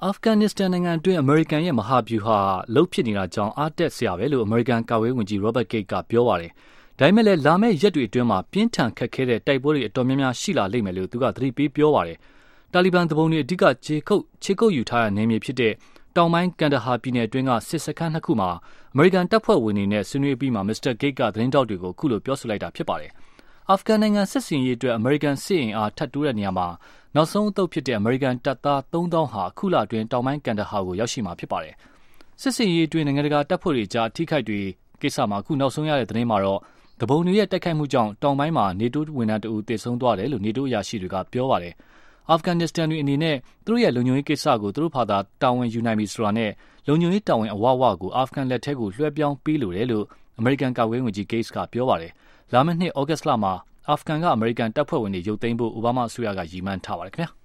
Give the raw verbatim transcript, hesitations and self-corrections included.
အာဖဂန်နစ္စတန်နိုင်ငံအတွင်းအမေရိကန်ရဲ့မဟာဗျူဟာလှုပ်ဖြစ်နေတာကြောင့်အားတက်စရာပဲလို့အမေရိကန်ကာကွယ်ရေးဝန်ကြီး Robert Gates ကပြောပါတယ်။ဒါပေမဲ့လည်းလာမယ့်ရက်တွေအတွင်းမှာပြင်းထန်ခက်ခဲတဲ့တိုက်ပွဲတွေအတော်များများရှိလာလိမ့်မယ်လို့သူကသတိပေးပြောပါတယ်။တာလီဘန်သူပုန်တွေအဓိကခြေကုပ်ခြေကုပ်ယူထားတဲ့နယ်မြေဖြစ်တဲ့တောင်ပိုင်းကန်ဒါဟာပြည်နယ်အတွင်းကစစ်စခန်းနှစ်ခုမှာအမေရိကန်တပ်ဖွဲ့ဝင်တွေနဲ့ဆွေးနွေးပြီးမှမစ္စတာ Gates ကသတင်းတောက်တွေကိုအခုလိုပြောဆိုလိုက်တာဖြစ်ပါတယ်။အာဖဂန်နိုင်ငံစစ်စင်ရေးအတွက်အမေရိကန်စစ်အင်အားထပ်တိုးတဲ့နေရာမှာနောက်ဆုံးအသုတ်ဖြစ်တဲ့အမေရိကန်တပ်သားသုံးသောင်းဟာအခုလအတွင်းတောင်ပိုင်းကန်ဒါဟာကိုရောက်ရှိမှာဖြစ်ပါတယ်။စစ်စင်ရေးအတွင်းနိုင်ငံတကာတပ်ဖွဲ့တွေကြားထိခိုက်တွေကိစ္စမှာအခုနောက်ဆုံးရတဲ့သတင်းမှာတော့တပုံတွေရဲ့တိုက်ခိုက်မှုကြောင့်တောင်ပိုင်းမှာနေတိုးဝန်ထမ်းတအူသေဆုံးသွားတယ်လို့နေတိုးအရာရှိတွေကပြောပါတယ်။အာဖဂန်နစ္စတန်တွေအနေနဲ့သူတို့ရဲ့လုံခြုံရေးကိစ္စကိုသူတို့ဘာသာတာဝန်ယူနိုင်ပြီဆိုတာနဲ့လုံခြုံရေးတာဝန်အဝဝကိုအာဖဂန်လက်ထဲကိုလွှဲပြောင်းပေးလိုတယ်လို့အမေရိကန်ကာကွယ်ရေးဝန်ကြီး Gates ကပြောပါတယ်။လာမယ့်နှစ်ဩဂတ်လမှာအာဖဂန်ကအမေရိကန်တပ်ဖွဲ့ဝင်တွေရုပ်သိမ်းဖို့အိုဘားမားအစိုးရကရည်မှန်းထားပါတယ်ခင်ဗျာ။